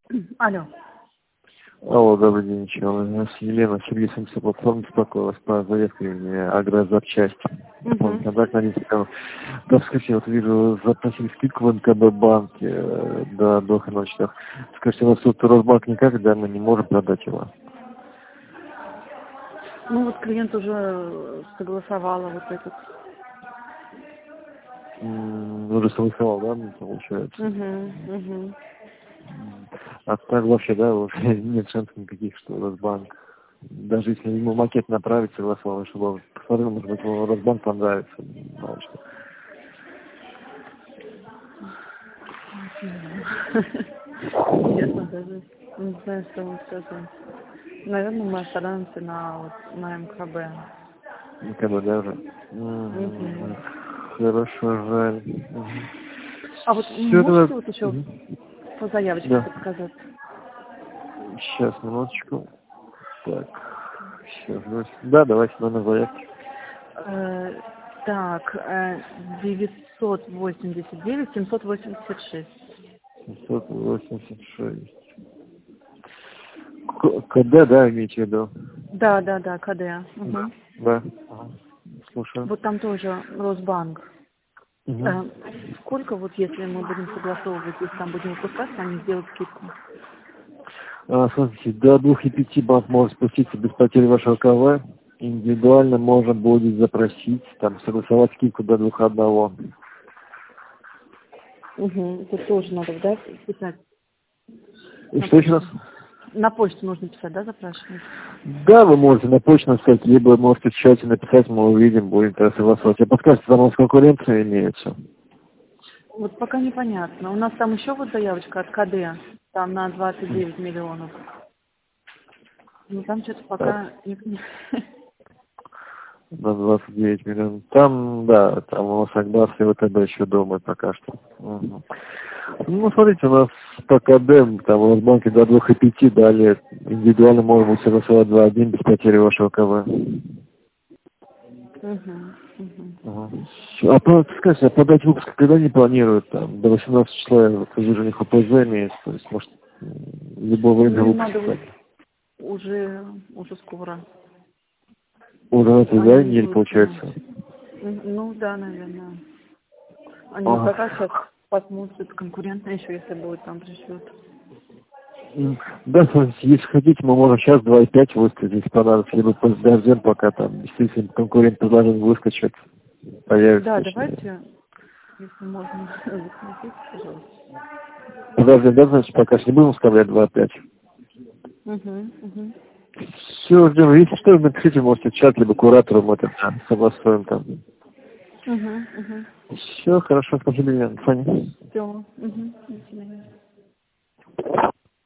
Алло. Алло, добрый день, человек. Елена, Сергей Самсо, платформа беспокоилась по заявке агрозапчасти. Контакт на телефон. Да, скажите, вот вижу, запросили скидку в НКБ банке до 2 ночи. Скажите, у нас тут Росбанк никак, да, мы не можем продать его? Ну вот клиент уже согласовала вот этот. Уже согласовал, да, получается? Угу. А так вообще, да, уже нет шансов никаких, что Росбанк. Даже если ему макет направить, согласовал, чтобы он посмотрел, может быть, ему Росбанк понравится. Мало что. Честно, даже не знаю, что вам сказать. Наверное, мы остановимся на МКБ. МКБ даже. Хорошо, жаль. А вот Все, можете вот еще по заявочке да. подсказать? Сейчас, минуточку. Так, сейчас. Да, давайте номер заявки. Так, 989 786. 786. Когда, да, имеете в виду? Да, КД. Угу. Да. Слушаю. Вот там тоже Росбанк. Угу. Сколько вот, если мы будем согласовывать, если там будем выпускаться, они сделают скидку? Смотрите, до 2,5 банк может спуститься без потери вашего КВ. Индивидуально можно будет запросить, там, согласовать скидку до 2,1. Угу. Это тоже надо, да, писать? И что еще раз? На почту нужно писать, да, запрашивать? Да, вы можете на почту написать, либо можете в чате написать, мы увидим, будем тогда согласовать. А подскажите, там у нас конкуренция имеется? Вот пока непонятно. У нас там еще вот заявочка от КД, там на 29 миллионов. Ну там что-то пока не... На 29 миллионов. Там, да, там у нас Акбарс и ВТБ еще думают пока что. Угу. Ну, смотрите, у нас по КД, там у нас банки до 2,5 дали, индивидуально можно будет согласовать 2,1 без потери вашего КВ. А скажите, а подать выпуск когда не планируют? Там, до 18 числа, я вот вижу, у них ОПЗ имеется, то есть, может, любого время выпуска. Уже скоро. Уже на этой неделе, получается? Ну да, наверное. Они пока сейчас посмотрят конкурентно еще, если будет там пришлют. Да, смотрите, если хотите, мы можем сейчас 2,5 выставить, если понадобится, либо подождем, пока там действительно конкурент предложение выскочит, появится. Да, давайте, если можно, засмотрите, пожалуйста. Подождем, да, значит, пока не будем вставлять 2,5. Все, ждем. Если что, напишите, можете в чат, либо куратору мы это согласуем там. Все, хорошо, спасибо, Елена. Все, до свидания.